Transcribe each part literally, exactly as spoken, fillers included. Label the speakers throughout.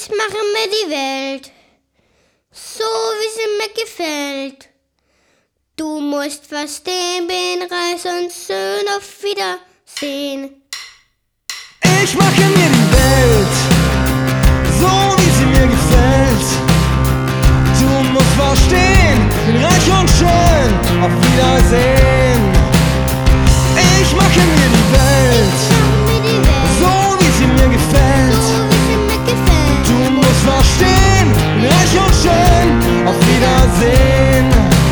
Speaker 1: Ich mache mir die Welt so, wie sie mir gefällt. Du musst verstehen, bin reich und schön, auf Wiedersehen.
Speaker 2: Ich mache mir die Welt so, wie sie mir gefällt. Du musst verstehen, bin reich und schön, auf Wiedersehen. Ich mache mir die Welt so, wie sie mir gefällt. Du musst verstehen, bin reich und schön, auf Wiedersehen.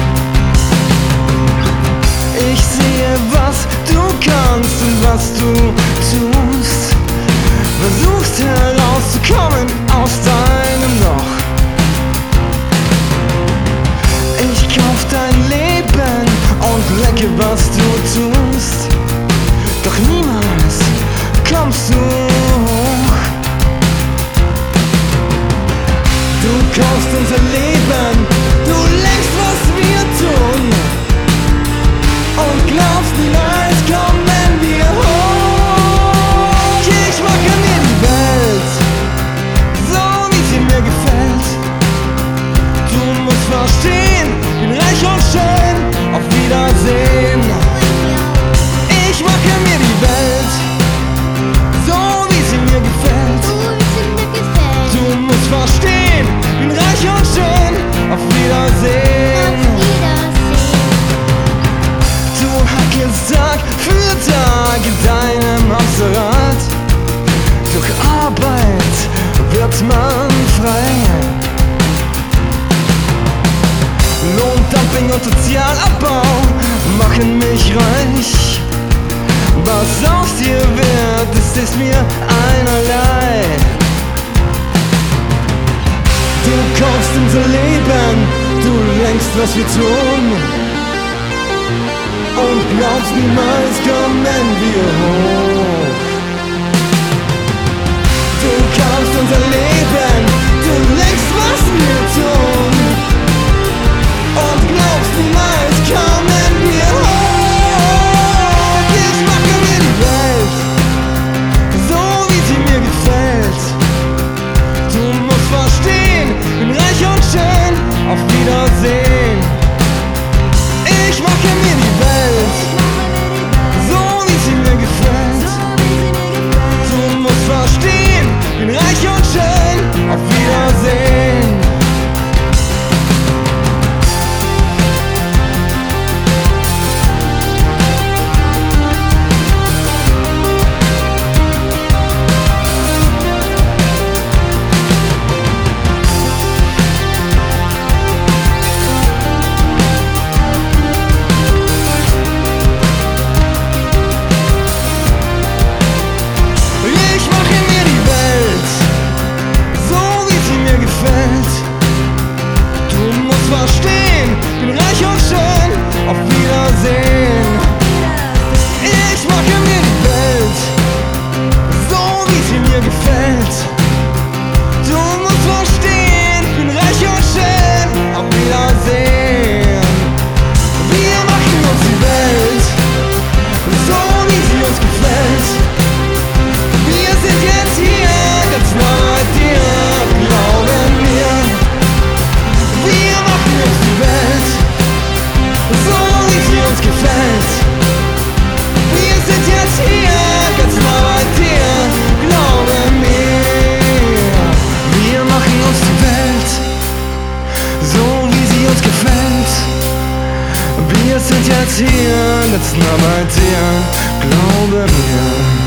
Speaker 2: Ich sehe, was du kannst und was du tust. Versuchst herauszukommen aus deinem Loch. Ich kauf dein Leben und lecke, was du tust. Doch niemals kommst du hoch. Du kaufst unser Leben, du lenkst, was wir tun. Und glaubst, niemals kommen wir hoch. Ich mache mir die Welt so, wie sie mir gefällt. Du musst verstehen, bin reich und schön, auf Wiedersehen. Ich mache mir die Welt so, wie sie mir gefällt. Du musst verstehen, bin reich und schön, auf Wiedersehen. Tag für Tag in deinem Hamsterrad. Durch Arbeit wird man frei. Lohndumping und Sozialabbau machen mich reich. Was aus dir wird, das ist mir einerlei. Du kaufst unser Leben, du lenkst, was wir tun. Und glaubst, niemals kommen wir hoch. Du kaufst unser Leben, du lenkst, was wir tun. Und glaubst, niemals kommen wir hoch. Ich mache mir die Welt so, wie sie mir gefällt. Du musst verstehen, bin reich und schön, auf Wiedersehen. Ich mache mir die Welt so, wie sie mir gefällt. Du musst verstehen, bin reich und schön, auf Wiedersehen. Wir sind jetzt hier, jetzt nah bei dir, glaube mir.